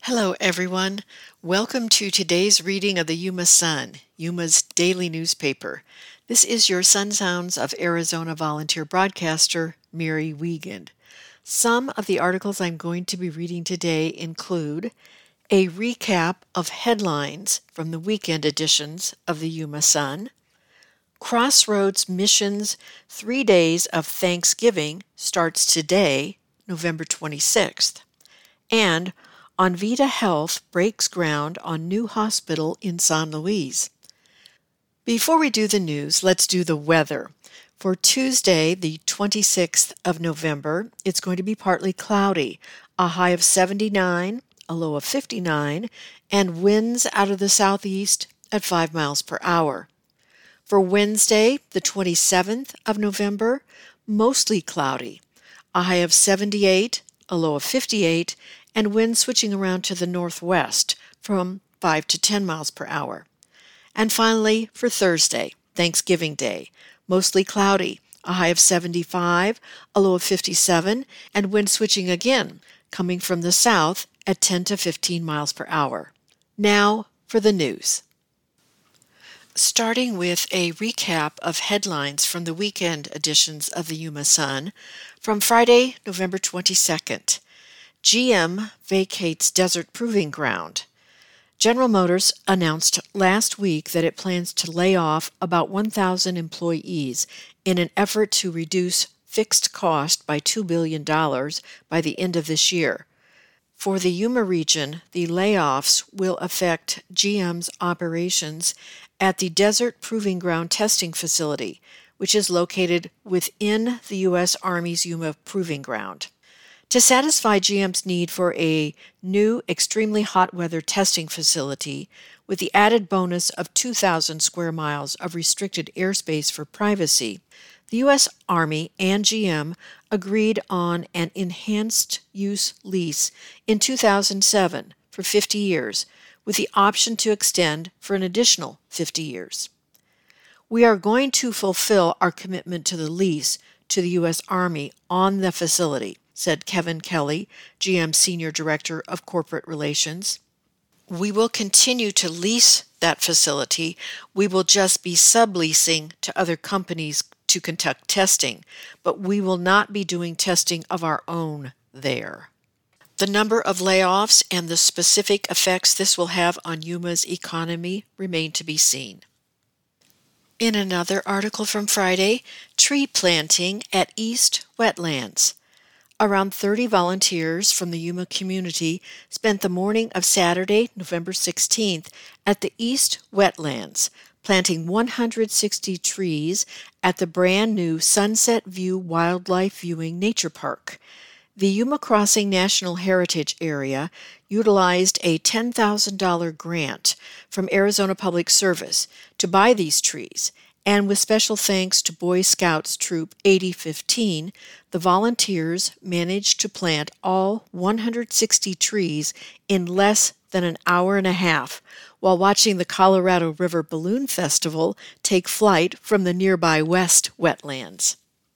Hello, everyone. Welcome to today's reading of the Yuma Sun, Yuma's daily newspaper. This is your Sun Sounds of Arizona volunteer broadcaster, Mary Wiegand. Some of the articles I'm going to be reading today include a recap of headlines from the weekend editions of the Yuma Sun, Crossroads Mission's 3 days of Thanksgiving starts today, November 26th, and Envita Health breaks ground on new hospital in San Luis. Before we do the news, let's do the weather. For Tuesday, the 26th of November, it's going to be partly cloudy, a high of 79, a low of 59, and winds out of the southeast at 5 miles per hour. For Wednesday, the 27th of November, mostly cloudy, a high of 78, a low of 58, and winds switching around to the northwest from 5 to 10 miles per hour. And finally, for Thursday, Thanksgiving Day, mostly cloudy, a high of 75, a low of 57, and wind switching again, coming from the south at 10 to 15 miles per hour. Now for the news. Starting with a recap of headlines from the weekend editions of the Yuma Sun from Friday, November 22nd. GM vacates desert proving ground. General Motors announced last week that it plans to lay off about 1,000 employees in an effort to reduce fixed cost by $2 billion by the end of this year. For the Yuma region, the layoffs will affect GM's operations at the Desert Proving Ground Testing Facility, which is located within the U.S. Army's Yuma Proving Ground. To satisfy GM's need for a new extremely hot weather testing facility with the added bonus of 2,000 square miles of restricted airspace for privacy, the U.S. Army and GM agreed on an enhanced use lease in 2007 for 50 years, with the option to extend for an additional 50 years. We are going to fulfill our commitment to the lease to the U.S. Army on the facility, said Kevin Kelly, GM Senior Director of Corporate Relations. We will continue to lease that facility. We will just be subleasing to other companies to conduct testing, but we will not be doing testing of our own there. The number of layoffs and the specific effects this will have on Yuma's economy remain to be seen. In another article from Friday, tree planting at East Wetlands. Around 30 volunteers from the Yuma community spent the morning of Saturday, November 16th, at the East Wetlands, planting 160 trees at the brand new Sunset View Wildlife Viewing Nature Park. The Yuma Crossing National Heritage Area utilized a $10,000 grant from Arizona Public Service to buy these trees, and with special thanks to Boy Scouts Troop 8015, the volunteers managed to plant all 160 trees in less than an hour and a half while watching the Colorado River Balloon Festival take flight from the nearby West Wetlands.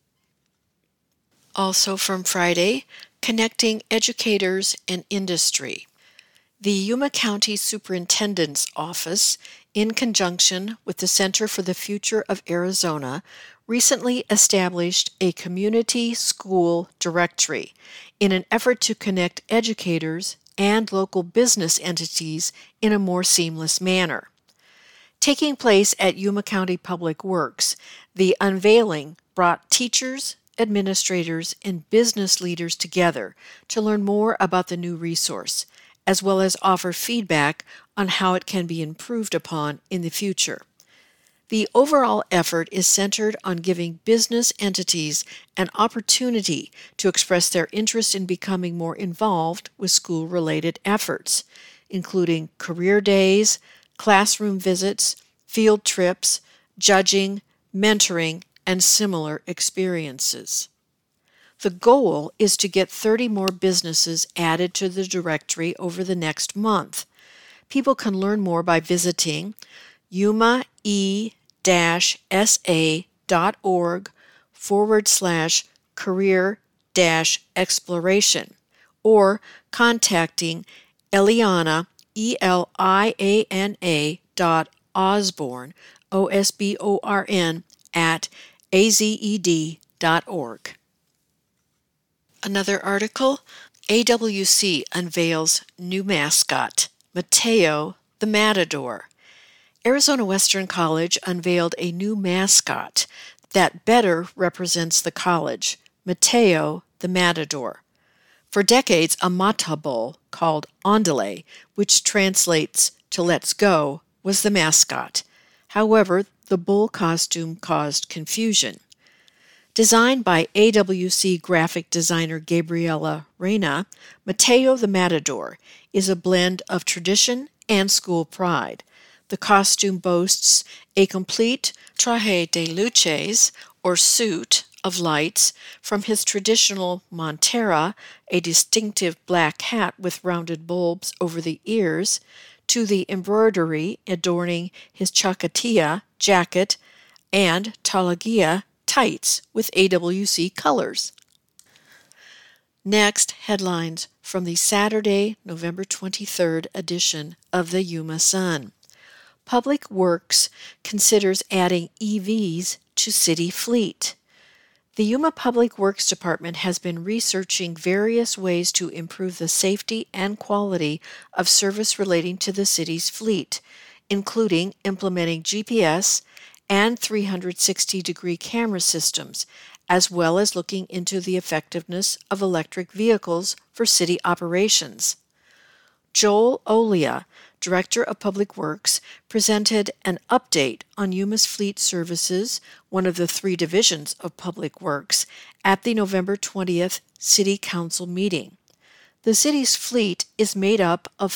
Also from Friday, connecting educators and industry. The Yuma County Superintendent's Office, in conjunction with the Center for the Future of Arizona, recently established a community school directory in an effort to connect educators and local business entities in a more seamless manner. Taking place at Yuma County Public Works, the unveiling brought teachers, administrators, and business leaders together to learn more about the new resource, as well as offer feedback on how it can be improved upon in the future. The overall effort is centered on giving business entities an opportunity to express their interest in becoming more involved with school-related efforts, including career days, classroom visits, field trips, judging, mentoring, and similar experiences. The goal is to get 30 more businesses added to the directory over the next month. People can learn more by visiting yumae-sa.org/career-exploration or contacting Eliana, Eliana Osborne, Osborn, at azed.org. Another article, AWC unveils new mascot, Mateo the Matador. Arizona Western College unveiled a new mascot that better represents the college, Mateo the Matador. For decades, a mata bull called Andale, which translates to let's go, was the mascot. However, the bull costume caused confusion. Designed by AWC graphic designer Gabriela Reyna, Mateo the Matador is a blend of tradition and school pride. The costume boasts a complete traje de luces, or suit of lights, from his traditional montera, a distinctive black hat with rounded bulbs over the ears, to the embroidery adorning his chacatilla jacket and talagia tights with AWC colors. Next, headlines from the Saturday, November 23rd edition of the Yuma Sun. Public Works considers adding EVs to city fleet. The Yuma Public Works Department has been researching various ways to improve the safety and quality of service relating to the city's fleet, including implementing GPS and 360-degree camera systems, as well as looking into the effectiveness of electric vehicles for city operations. Joel Olia, Director of Public Works, presented an update on Yuma's fleet services, one of the three divisions of Public Works, at the November 20th City Council meeting. The city's fleet is made up of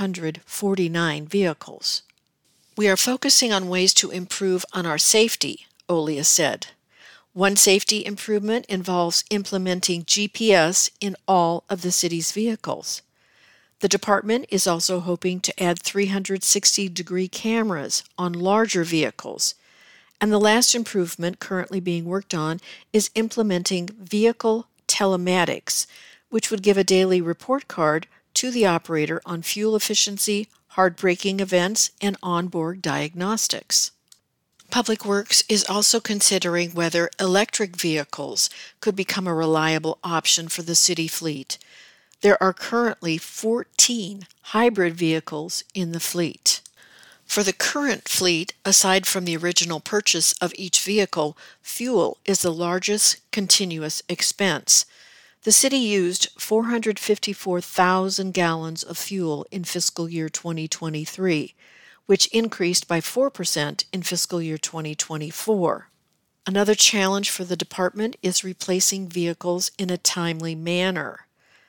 549 vehicles. We are focusing on ways to improve on our safety, Olia said. One safety improvement involves implementing GPS in all of the city's vehicles. The department is also hoping to add 360-degree cameras on larger vehicles. And the last improvement currently being worked on is implementing vehicle telematics, which would give a daily report card to the operator on fuel efficiency, hard braking events, and onboard diagnostics. Public Works is also considering whether electric vehicles could become a reliable option for the city fleet. There are currently 14 hybrid vehicles in the fleet. For the current fleet, aside from the original purchase of each vehicle, fuel is the largest continuous expense. The city used 454,000 gallons of fuel in fiscal year 2023, which increased by 4% in fiscal year 2024. Another challenge for the department is replacing vehicles in a timely manner.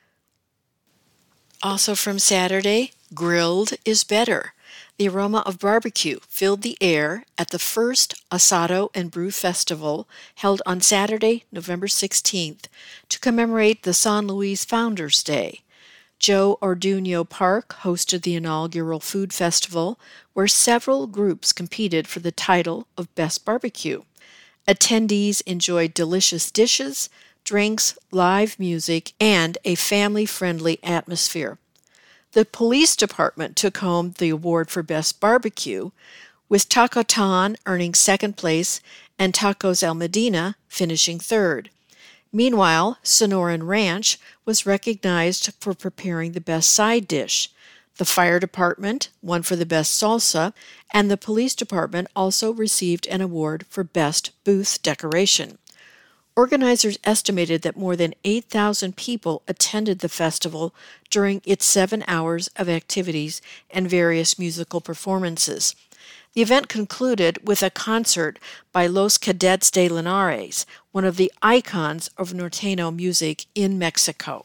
Also from Saturday, grilled is better. The aroma of barbecue filled the air at the first Asado and Brew Festival held on Saturday, November 16th, to commemorate the San Luis Founders Day. Joe Orduño Park hosted the inaugural food festival, where several groups competed for the title of Best Barbecue. Attendees enjoyed delicious dishes, drinks, live music, and a family-friendly atmosphere. The police department took home the award for Best Barbecue, with Taco Tan earning second place and Tacos El Medina finishing third. Meanwhile, Sonoran Ranch was recognized for preparing the best side dish. The fire department won for the best salsa, and the police department also received an award for best booth decoration. Organizers estimated that more than 8,000 people attended the festival during its 7 hours of activities and various musical performances. The event concluded with a concert by Los Cadets de Linares, one of the icons of norteño music in Mexico.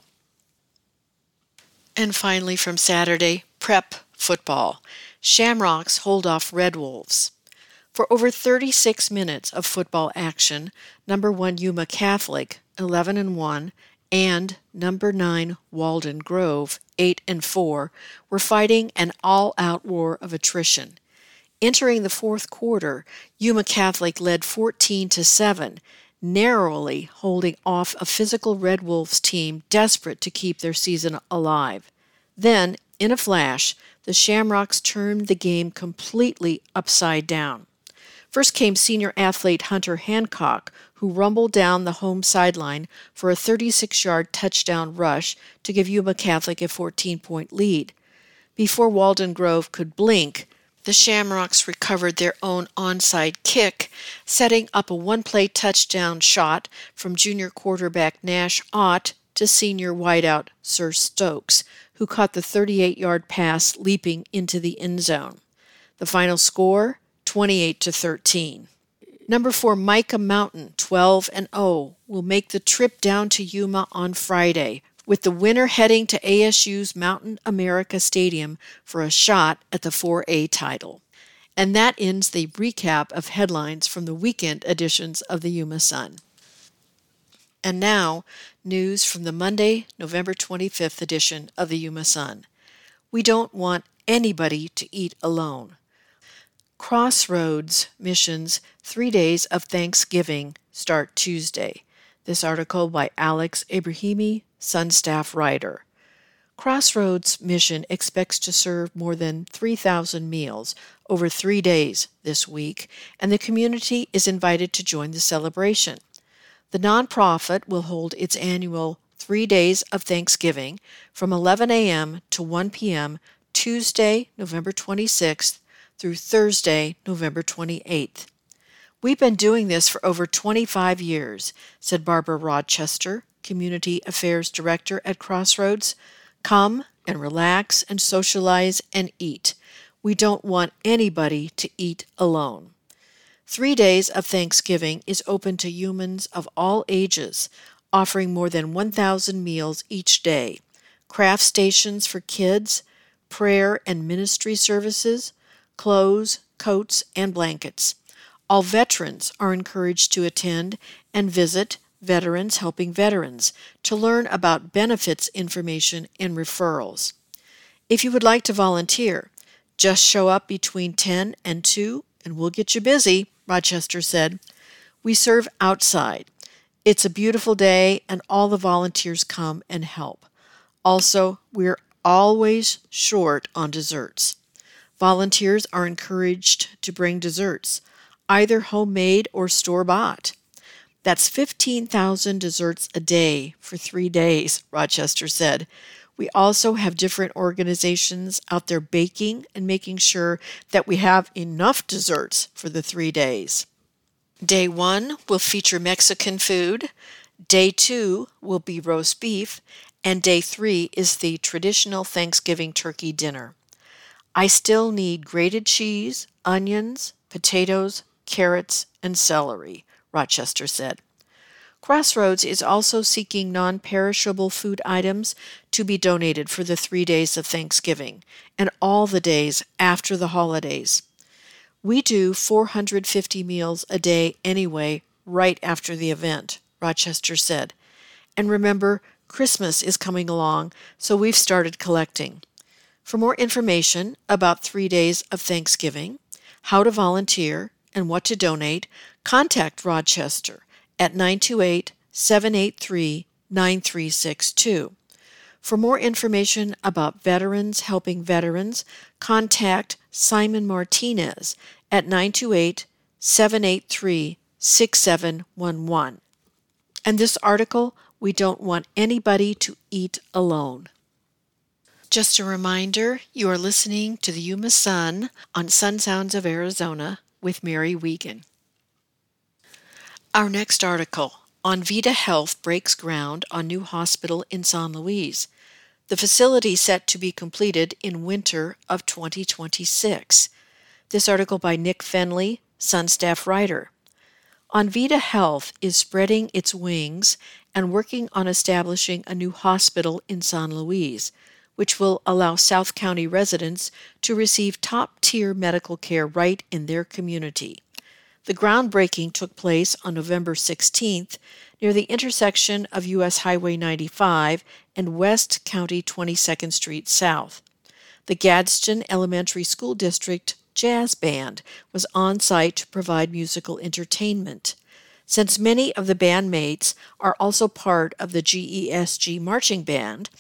And finally from Saturday, prep football. Shamrocks hold off Red Wolves. For over 36 minutes of football action, number 1 Yuma Catholic, 11-1, and number 9 Walden Grove, 8-4, were fighting an all-out war of attrition. Entering the fourth quarter, Yuma Catholic led 14-7, narrowly holding off a physical Red Wolves team desperate to keep their season alive. Then, In a flash, the Shamrocks turned the game completely upside down. First came senior athlete Hunter Hancock, who rumbled down the home sideline for a 36-yard touchdown rush to give Yuma Catholic a 14-point lead. Before Walden Grove could blink, the Shamrocks recovered their own onside kick, setting up a one-play touchdown shot from junior quarterback Nash Ott to senior wideout Sir Stokes, who caught the 38-yard pass leaping into the end zone. The final score, 28-13. Number 4, Micah Mountain, 12-0, will make the trip down to Yuma on Friday, with the winner heading to ASU's Mountain America Stadium for a shot at the 4A title. And that ends the recap of headlines from the weekend editions of the Yuma Sun. And now, news from the Monday, November 25th edition of the Yuma Sun. We don't want anybody to eat alone. Crossroads Mission's 3 Days of Thanksgiving start Tuesday. This article by Alex Ibrahimi, Sun staff writer. Crossroads Mission expects to serve more than 3,000 meals over 3 days this week, and the community is invited to join the celebration. The nonprofit will hold its annual 3 Days of Thanksgiving from 11 a.m. to 1 p.m. Tuesday, November 26th through Thursday, November 28th. We've been doing this for over 25 years, said Barbara Rochester, Community Affairs Director at Crossroads. Come and relax and socialize and eat. We don't want anybody to eat alone. 3 Days of Thanksgiving is open to humans of all ages, offering more than 1,000 meals each day, craft stations for kids, prayer and ministry services, clothes, coats, and blankets. All veterans are encouraged to attend and visit Veterans Helping Veterans to learn about benefits information and referrals. If you would like to volunteer, just show up between 10 and 2 and we'll get you busy, Rochester said. We serve outside. It's a beautiful day and all the volunteers come and help. Also, we're always short on desserts. Volunteers are encouraged to bring desserts, either homemade or store-bought. That's 15,000 desserts a day for 3 days, Rochester said. We also have different organizations out there baking and making sure that we have enough desserts for the 3 days. Day 1 will feature Mexican food. Day 2 will be roast beef. And Day 3 is the traditional Thanksgiving turkey dinner. I still need grated cheese, onions, potatoes, carrots, and celery, Rochester said. Crossroads is also seeking non-perishable food items to be donated for the 3 days of Thanksgiving and all the days after the holidays. We do 450 meals a day anyway, right after the event, Rochester said. And remember, Christmas is coming along, so we've started collecting. For more information about 3 days of Thanksgiving, how to volunteer, and what to donate, contact Rochester at 928-783-9362. For more information about Veterans Helping Veterans, contact Simon Martinez at 928-783-6711. And this article, we don't want anybody to eat alone. Just a reminder, you are listening to the Yuma Sun on Sun Sounds of Arizona with Mary Wiegand. Our next article, Onvita Health breaks ground on new hospital in San Luis. The facility set to be completed in winter of 2026. This article by Nick Fenley, Sun staff writer. Onvita Health is spreading its wings and working on establishing a new hospital in San Luis, which will allow South County residents to receive top-tier medical care right in their community. The groundbreaking took place on November 16th near the intersection of U.S. Highway 95 and West County 22nd Street South. The Gadsden Elementary School District Jazz Band was on site to provide musical entertainment. Since many of the bandmates are also part of the GESG Marching Band,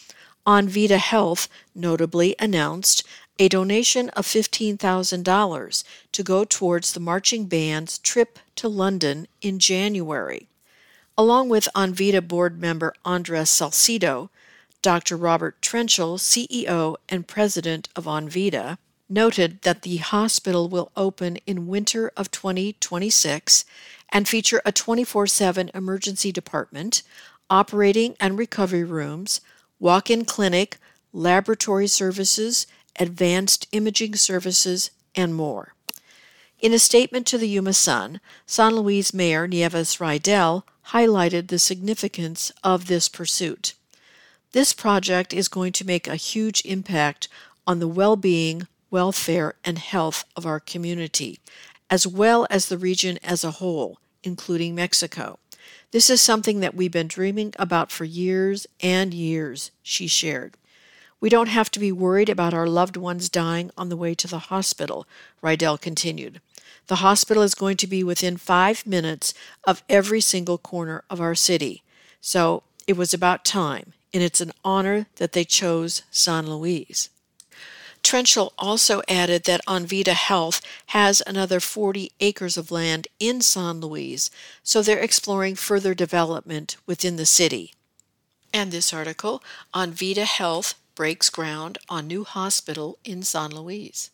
Onvita Health notably announced a donation of $15,000 to go towards the marching band's trip to London in January. Along with Onvita board member Andres Salcido, Dr. Robert Trenchel, CEO and president of Onvita, noted that the hospital will open in winter of 2026 and feature a 24/7 emergency department, operating and recovery rooms, walk-in clinic, laboratory services, advanced imaging services, and more. In a statement to the Yuma Sun, San Luis Mayor Nieves Rydell highlighted the significance of this pursuit. This project is going to make a huge impact on the well-being, welfare, and health of our community, as well as the region as a whole, including Mexico. This is something that we've been dreaming about for years and years, she shared. We don't have to be worried about our loved ones dying on the way to the hospital, Rydell continued. The hospital is going to be within 5 minutes of every single corner of our city. So it was about time, and it's an honor that they chose San Luis. Trenchel also added that Onvita Health has another 40 acres of land in San Luis, so they're exploring further development within the city. And this article, Onvita Health breaks ground on new hospital in San Luis.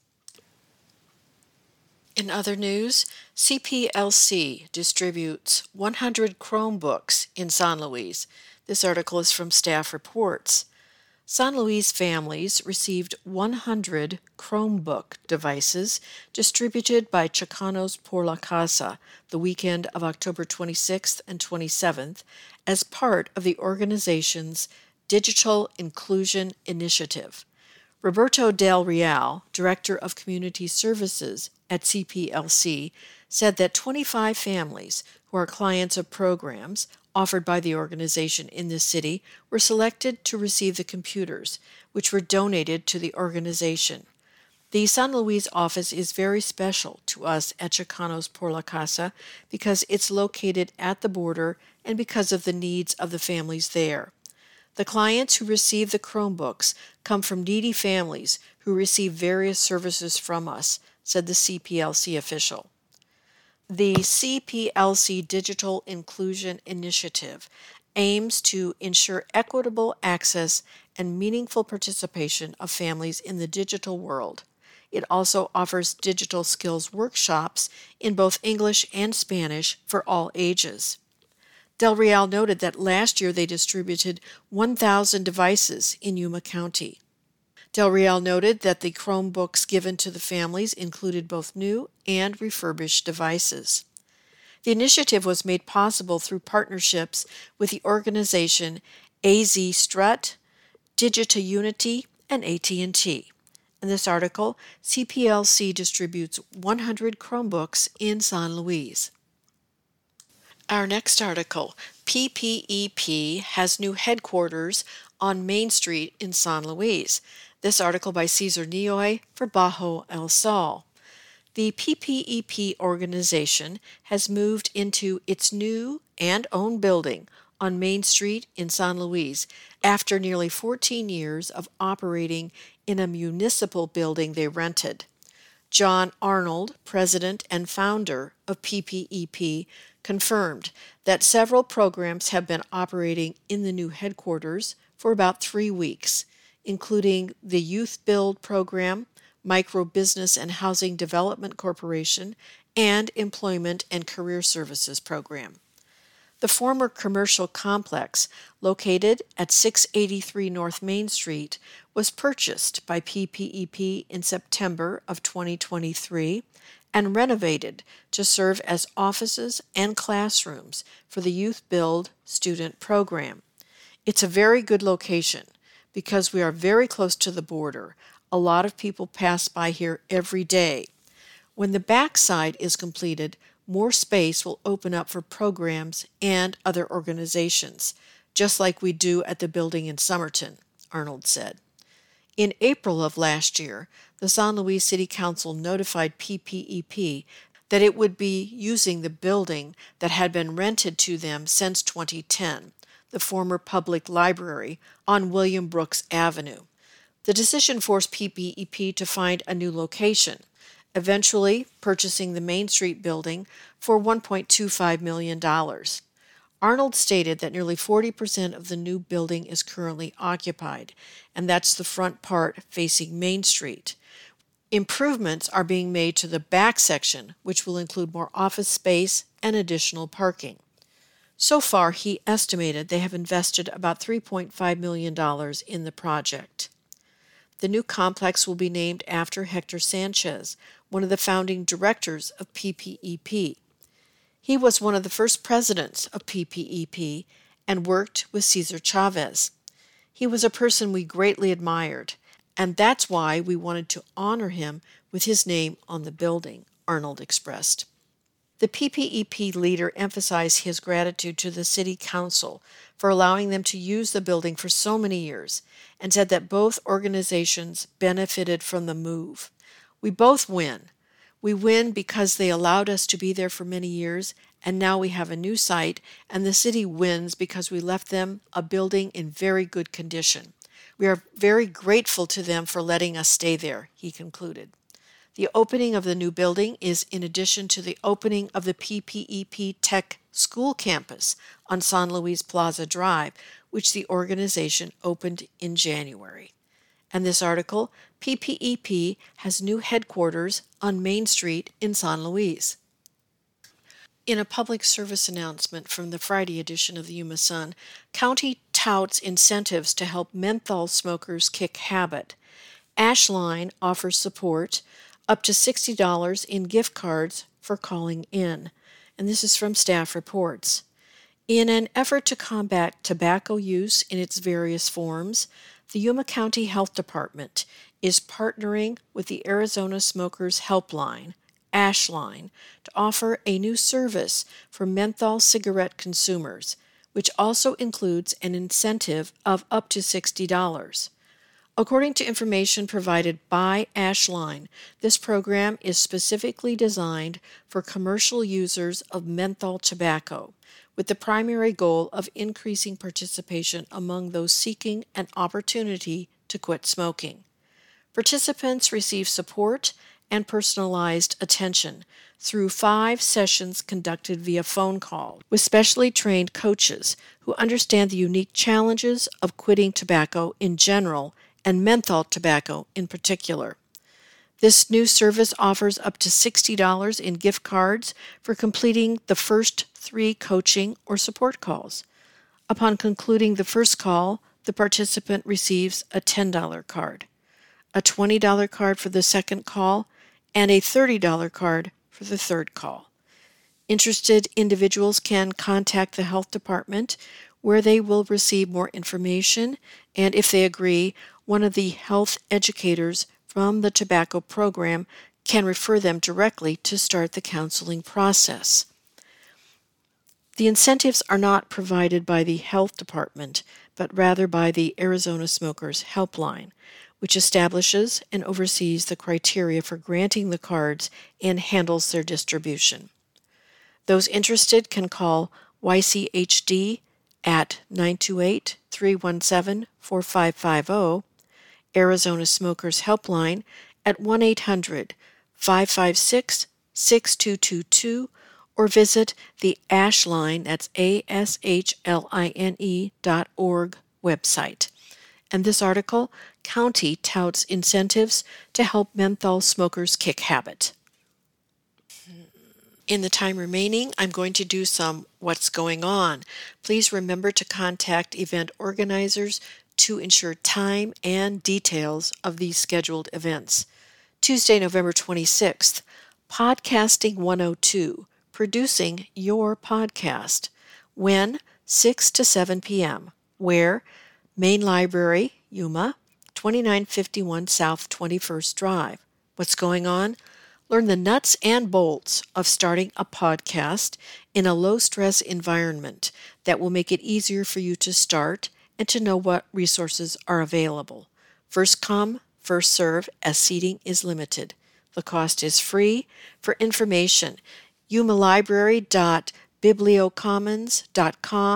In other news, CPLC distributes 100 Chromebooks in San Luis. This article is from Staff Reports. San Luis families received 100 Chromebook devices distributed by Chicanos por la Casa the weekend of October 26th and 27th as part of the organization's Digital Inclusion Initiative. Roberto Del Real, Director of Community Services at CPLC, said that 25 families who are clients of programs offered by the organization in this city were selected to receive the computers, which were donated to the organization. The San Luis office is very special to us at Chicanos por la Casa because it's located at the border and because of the needs of the families there. The clients who receive the Chromebooks come from needy families who receive various services from us, said the CPLC official. The CPLC Digital Inclusion Initiative aims to ensure equitable access and meaningful participation of families in the digital world. It also offers digital skills workshops in both English and Spanish for all ages. Del Real noted that last year they distributed 1,000 devices in Yuma County. Del Real noted that the Chromebooks given to the families included both new and refurbished devices. The initiative was made possible through partnerships with the organization AZ Strut, Digita Unity, and AT&T. In this article, CPLC distributes 100 Chromebooks in San Luis. Our next article, PPEP has new headquarters on Main Street in San Luis. This article by Cesar Nioy for Bajo El Sol. The PPEP organization has moved into its new and own building on Main Street in San Luis after nearly 14 years of operating in a municipal building they rented. John Arnold, president and founder of PPEP, confirmed that several programs have been operating in the new headquarters for about 3 weeks, including the Youth Build Program, Micro Business and Housing Development Corporation, and Employment and Career Services Program. The former commercial complex, located at 683 North Main Street, was purchased by PPEP in September of 2023 and renovated to serve as offices and classrooms for the Youth Build student program. It's a very good location because we are very close to the border. A lot of people pass by here every day. When the backside is completed, more space will open up for programs and other organizations, just like we do at the building in Somerton, Arnold said. In April of last year, the San Luis City Council notified PPEP that it would be using the building that had been rented to them since 2010, the former public library on William Brooks Avenue. The decision forced PPEP to find a new location, eventually purchasing the Main Street building for $1.25 million. Arnold stated that nearly 40% of the new building is currently occupied, and that's the front part facing Main Street. Improvements are being made to the back section, which will include more office space and additional parking. So far, he estimated they have invested about $3.5 million in the project. The new complex will be named after Hector Sanchez, one of the founding directors of PPEP. He was one of the first presidents of PPEP and worked with Cesar Chavez. He was a person we greatly admired, and that's why we wanted to honor him with his name on the building, Arnold expressed. The PPEP leader emphasized his gratitude to the City Council for allowing them to use the building for so many years and said that both organizations benefited from the move. We both win. We win because they allowed us to be there for many years, and now we have a new site, and the city wins because we left them a building in very good condition. We are very grateful to them for letting us stay there, he concluded. The opening of the new building is in addition to the opening of the PPEP Tech School campus on San Luis Plaza Drive, which the organization opened in January. And this article, PPEP has new headquarters on Main Street in San Luis. In a public service announcement from the Friday edition of the Yuma Sun, County touts incentives to help menthol smokers kick habit. Ashline offers support up to $60 in gift cards for calling in. And this is from staff reports. In an effort to combat tobacco use in its various forms, the Yuma County Health Department is partnering with the Arizona Smokers Helpline, Ashline, to offer a new service for menthol cigarette consumers, which also includes an incentive of up to $60. According to information provided by Ashline, this program is specifically designed for commercial users of menthol tobacco, with the primary goal of increasing participation among those seeking an opportunity to quit smoking. Participants receive support and personalized attention through 5 sessions conducted via phone call with specially trained coaches who understand the unique challenges of quitting tobacco in general and menthol tobacco in particular. This new service offers up to $60 in gift cards for completing the first 3 coaching or support calls. Upon concluding the first call, the participant receives a $10 card, a $20 card for the second call, and a $30 card for the third call. Interested individuals can contact the health department, where they will receive more information, and if they agree, one of the health educators from the tobacco program can refer them directly to start the counseling process. The incentives are not provided by the health department, but rather by the Arizona Smokers Helpline, which establishes and oversees the criteria for granting the cards and handles their distribution. Those interested can call YCHD at 928-317-4550, Arizona Smokers Helpline at 1-800-556-6222, or visit the Ashline, that's ASHLINE.org website. And this article, County touts incentives to help menthol smokers kick habit. In the time remaining, I'm going to do some What's Going On. Please remember to contact event organizers to ensure time and details of these scheduled events. Tuesday, November 26th, Podcasting 102, producing your podcast. When? 6 to 7 p.m. Where? Main Library, Yuma, 2951 South 21st Drive. What's going on? Learn the nuts and bolts of starting a podcast in a low-stress environment that will make it easier for you to start and to know what resources are available. First come, first serve, as seating is limited. The cost is free. For information, yumalibrary.bibliocommons.com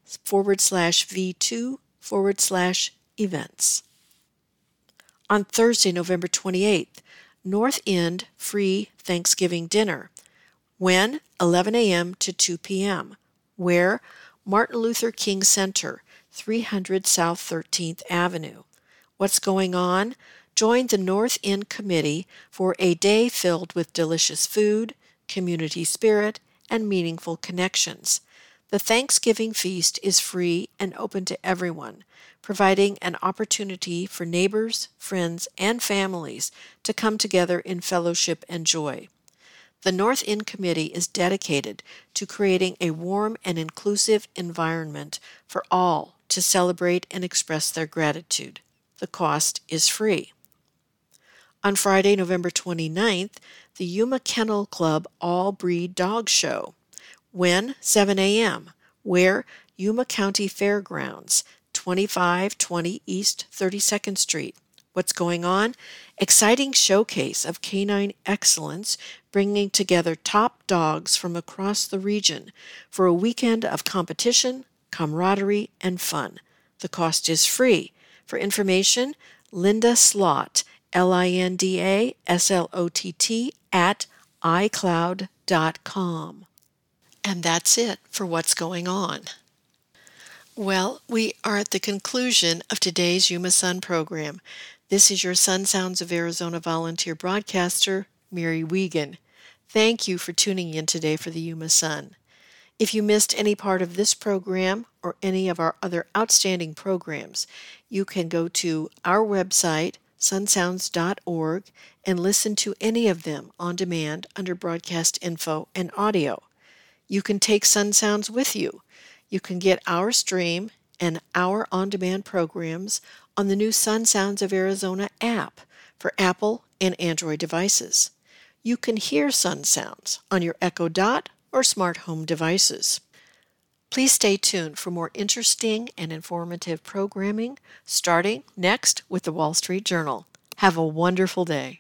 /v2/events. On Thursday, November 28th, North End free Thanksgiving dinner. When? 11 a.m. to 2 p.m. Where? Martin Luther King Center, 300 South 13th Avenue. What's going on? Join the North End Committee for a day filled with delicious food, community spirit, and meaningful connections. The Thanksgiving feast is free and open to everyone, providing an opportunity for neighbors, friends, and families to come together in fellowship and joy. The North End Committee is dedicated to creating a warm and inclusive environment for all to celebrate and express their gratitude. The cost is free. On Friday, November 29th, the Yuma Kennel Club All Breed Dog Show. When? 7 a.m. Where? Yuma County Fairgrounds, 2520 East 32nd Street. What's going on? Exciting showcase of canine excellence, bringing together top dogs from across the region for a weekend of competition, camaraderie, and fun. The cost is free. For information, Linda Slott, LindaSlott @iCloud.com. And that's it for what's going on. Well, we are at the conclusion of today's Yuma Sun program. This is your Sun Sounds of Arizona volunteer broadcaster, Mary Wiegand. Thank you for tuning in today for the Yuma Sun. If you missed any part of this program or any of our other outstanding programs, you can go to our website, sunsounds.org, and listen to any of them on demand under broadcast info and audio. You can take Sun Sounds with you. You can get our stream and our on-demand programs on the new Sun Sounds of Arizona app for Apple and Android devices. You can hear Sun Sounds on your Echo Dot or smart home devices. Please stay tuned for more interesting and informative programming, starting next with the Wall Street Journal. Have a wonderful day.